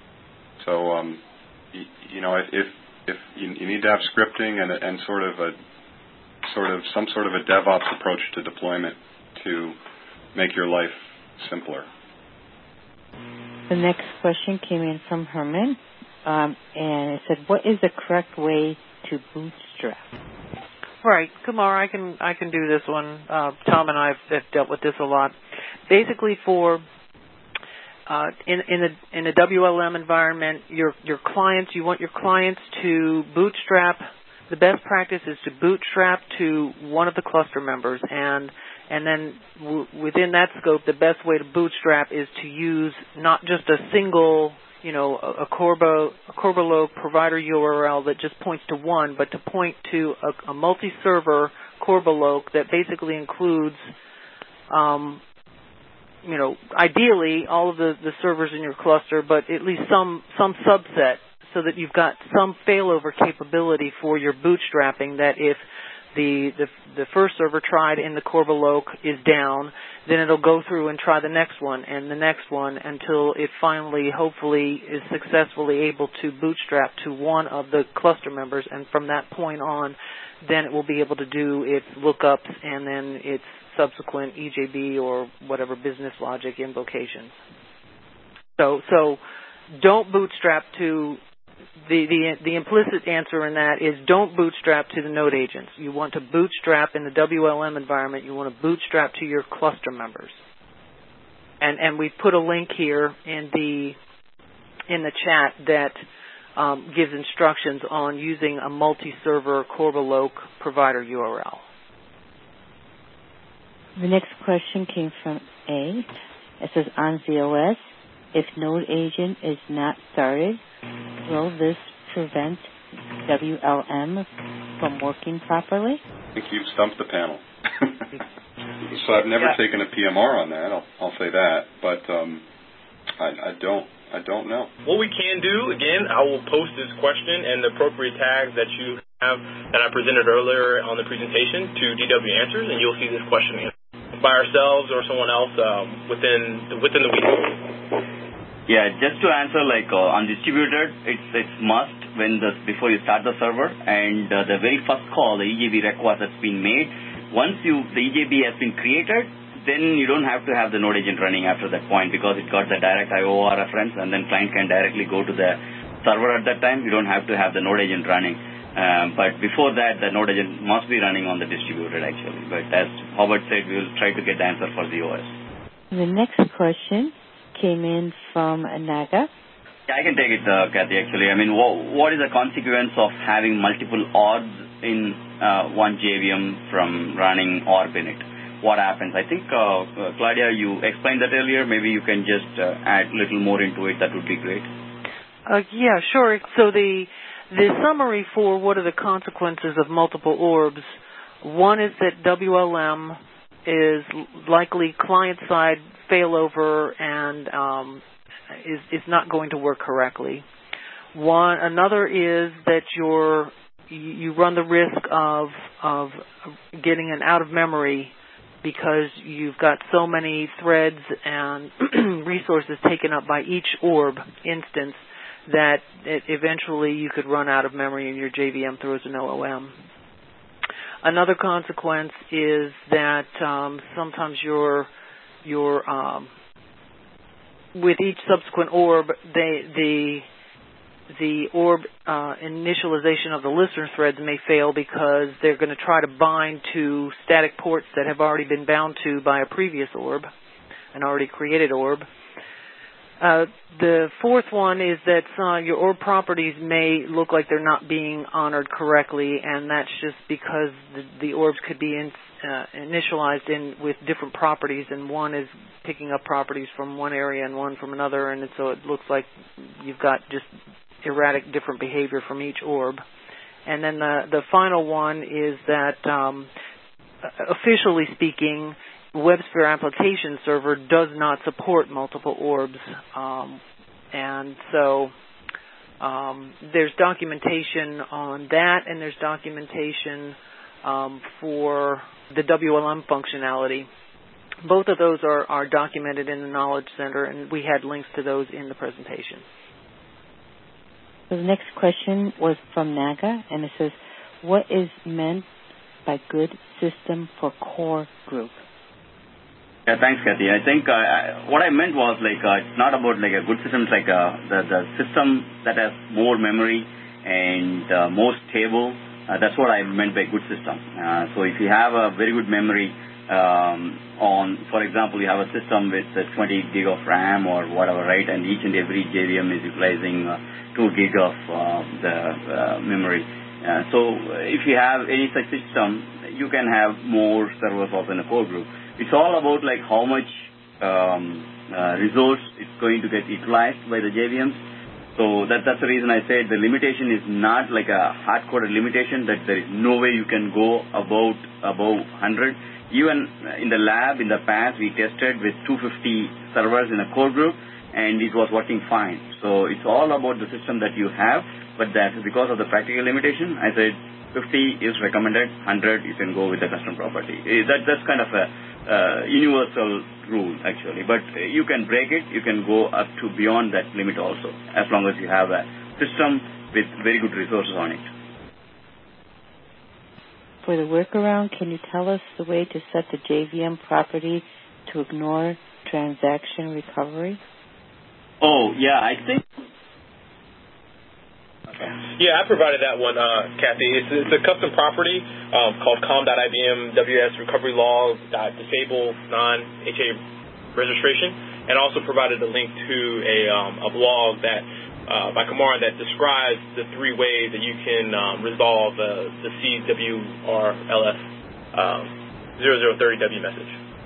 So, um, you, you know, if if you, you need to have scripting and, and sort of a sort of some sort of a DevOps approach to deployment to make your life simpler. The next question came in from Herman, um, and it said, "What is the correct way to bootstrap?" Right, Kumar, I can I can do this one. Uh, Tom and I have, have dealt with this a lot. Basically, for uh, in in a in a W L M environment, your your clients you want your clients to bootstrap. The best practice is to bootstrap to one of the cluster members, and and then w- within that scope, the best way to bootstrap is to use not just a single, you know, a, a Corba a Corbeloc provider U R L that just points to one, but to point to a, a multi-server Corbeloc that basically includes, um, you know, ideally all of the, the servers in your cluster, but at least some some subset, so that you've got some failover capability for your bootstrapping. That if the, the the first server tried in the Corvalloc is down, then it'll go through and try the next one and the next one until it finally, hopefully, is successfully able to bootstrap to one of the cluster members, and from that point on, then it will be able to do its lookups and then its subsequent E J B or whatever business logic invocations. So, so don't bootstrap to The, the the implicit answer in that is don't bootstrap to the node agents. You want to bootstrap in the W L M environment. You want to bootstrap to your cluster members. And and we put a link here in the in the chat that um, gives instructions on using a multi-server Corvalloc provider U R L. The next question came from A. It says on Z O S, if node agent is not started, will this prevent W L M from working properly? I think you've stumped the panel. So I've never yeah. taken a P M R on that. I'll, I'll say that, but um, I, I don't. I don't know. What we can do, again, I will post this question and the appropriate tags that you have that I presented earlier on the presentation to D W Answers, and you'll see this question answered by ourselves or someone else um, within the, within the week. Yeah, just to answer, like uh, on distributed, it's it's must when the before you start the server, and uh, the very first call, the E J B request that's been made. Once you the E J B has been created, then you don't have to have the node agent running after that point because it got the direct I O R reference, and then client can directly go to the server at that time. You don't have to have the node agent running. Um, but before that, the node agent must be running on the distributed actually. But as Howard said, we will try to get the answer for the O S. The next question came in from Naga. Yeah, I can take it, uh, Kathy, actually. I mean, wh- what is the consequence of having multiple orbs in uh, one J V M from running orb in it? What happens? I think, uh, uh, Claudia, you explained that earlier. Maybe you can just uh, add a little more into it. That would be great. Uh, yeah, sure. So the the summary for what are the consequences of multiple orbs, one is that W L M is likely client-side failover and um, is is not going to work correctly. One another is that you're you run the risk of of getting an out of memory because you've got so many threads and resources taken up by each orb instance that it, eventually you could run out of memory and your J V M throws an L O M. Another consequence is that um, sometimes your your um, with each subsequent orb, they, the the orb uh, initialization of the listener threads may fail because they're going to try to bind to static ports that have already been bound to by a previous orb, an already created orb. Uh, the fourth one is that uh, your orb properties may look like they're not being honored correctly, and that's just because the, the orbs could be in, uh, initialized in with different properties, and one is picking up properties from one area and one from another, and so it looks like you've got just erratic different behavior from each orb. And then the, the final one is that um, officially speaking, WebSphere application server does not support multiple orbs, um, and so um, there's documentation on that, and there's documentation um, for the W L M functionality. Both of those are, are documented in the Knowledge Center, and we had links to those in the presentation. So the next question was from Naga, and it says, what is meant by good system for core group? Yeah, thanks, Kathy. I think uh, what I meant was like uh, it's not about like a good system. It's like uh, the the system that has more memory and uh, more stable. Uh, that's what I meant by good system. Uh, so if you have a very good memory um, on, for example, you have a system with uh, twenty gig of RAM or whatever, right? And each and every J V M is utilizing uh, two gig of uh, the uh, memory. Uh, so if you have any such system, you can have more servers also in a core group. It's all about like how much um, uh, resource is going to get utilized by the J V Ms. So that, that's the reason I said the limitation is not like a hard-coded limitation that there is no way you can go about above one hundred. Even in the lab in the past we tested with two hundred fifty servers in a core group. and it was working fine. So it's all about the system that you have, but that because of the practical limitation, I said fifty is recommended, one hundred you can go with the custom property. That, that's kind of a uh, universal rule, actually. But you can break it, you can go up to beyond that limit also, as long as you have a system with very good resources on it. For the workaround, can you tell us the way to set the J V M property to ignore transaction recovery? Oh, yeah, I think. Okay. Yeah, I provided that one, uh, Kathy. It's, it's a custom property um, called com dot I B M W S recovery log disable non-H A registration, and also provided a link to a, um, a blog that uh, by Kumar that describes the three ways that you can um, resolve uh, the C W R L F um, zero zero three zero W message.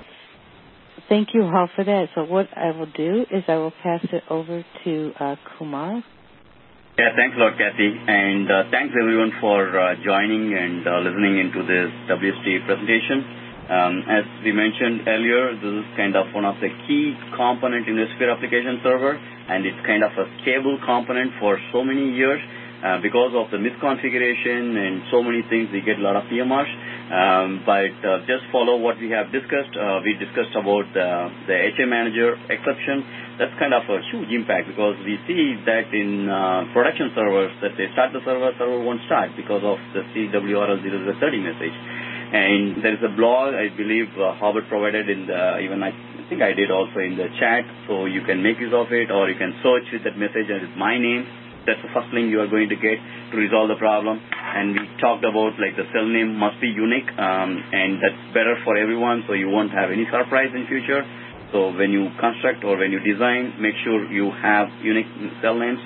Thank you, Hal, for that. So what I will do is I will pass it over to uh, Kumar. Yeah, thanks a lot, Kathy. And uh, thanks, everyone, for uh, joining and uh, listening into this W S T presentation. Um, as we mentioned earlier, this is kind of one of the key component in the Sphere application server, and it's kind of a stable component for so many years. Uh, because of the misconfiguration and so many things, we get a lot of P M Rs. Um, but uh, just follow what we have discussed. Uh, we discussed about the, the H A manager exception. That's kind of a huge impact because we see that in uh, production servers that they start the server, server won't start because of the C W R L zero zero three zero message. And there is a blog, I believe, uh, Howard provided in the, even I think I did also in the chat, so you can make use of it, or you can search with that message and it's my name. That's the first link you are going to get to resolve the problem. And we talked about like the cell name must be unique, um, and that's better for everyone, so you won't have any surprise in future. So when you construct or when you design, make sure you have unique cell names.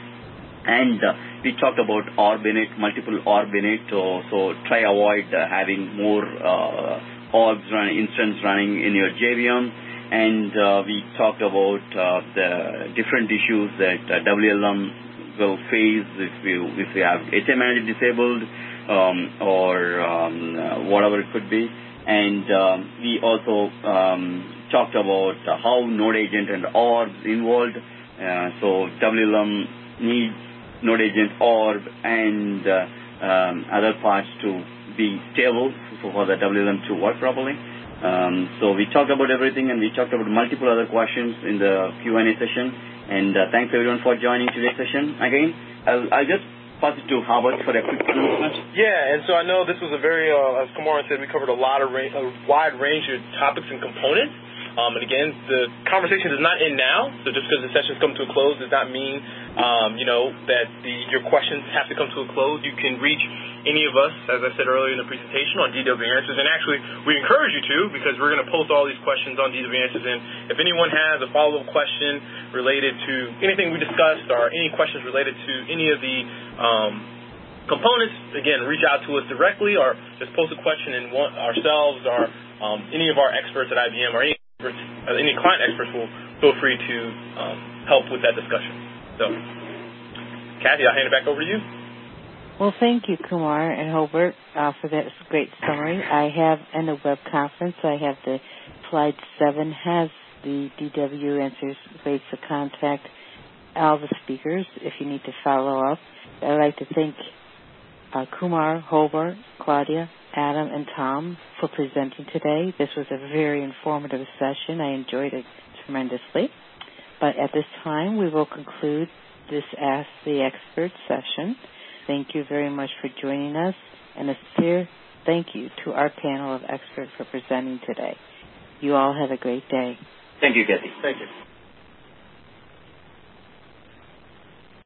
And uh, we talked about O R B init, multiple O R B init, so, so try avoid uh, having more uh, orbs run, instance running in your J V M. And uh, we talked about uh, the different issues that uh, W L M will face if we if we have H A manager disabled um, or um, uh, whatever it could be. And um, we also um, talked about uh, how node agent and orbs involved. Uh, so W L M needs node agent, orb, and uh, um, other parts to be stable so for the W L M to work properly. Um, so we talked about everything, and we talked about multiple other questions in the Q and A session. And uh, thanks everyone for joining today's session. Again, I'll, I'll just pass it to Howard for a quick announcement. Yeah, and so I know this was a very, uh, as Kumar said, we covered a lot of ra- a wide range of topics and components. Um, and again, the conversation is not end now, so just because the session's come to a close does not mean, um, you know, that the, your questions have to come to a close. You can reach any of us, as I said earlier in the presentation, on D W Answers. And actually, we encourage you to, because we're going to post all these questions on D W Answers. And if anyone has a follow-up question related to anything we discussed or any questions related to any of the um, components, again, reach out to us directly or just post a question in one, ourselves or um, any of our experts at I B M or any any client experts will feel free to um, help with that discussion. So, Kathy, I'll hand it back over to you. Well, thank you, Kumar and Hobart, uh, for that great summary. I have in the web conference, I have the slide seven has the D W Answers ways to contact all the speakers if you need to follow up. I'd like to thank uh, Kumar, Hobart, Claudia, Adam, and Tom for presenting today. This was a very informative session. I enjoyed it tremendously. But at this time, we will conclude this Ask the Expert session. Thank you very much for joining us, and a sincere thank you to our panel of experts for presenting today. You all have a great day. Thank you, Kathy. Thank you.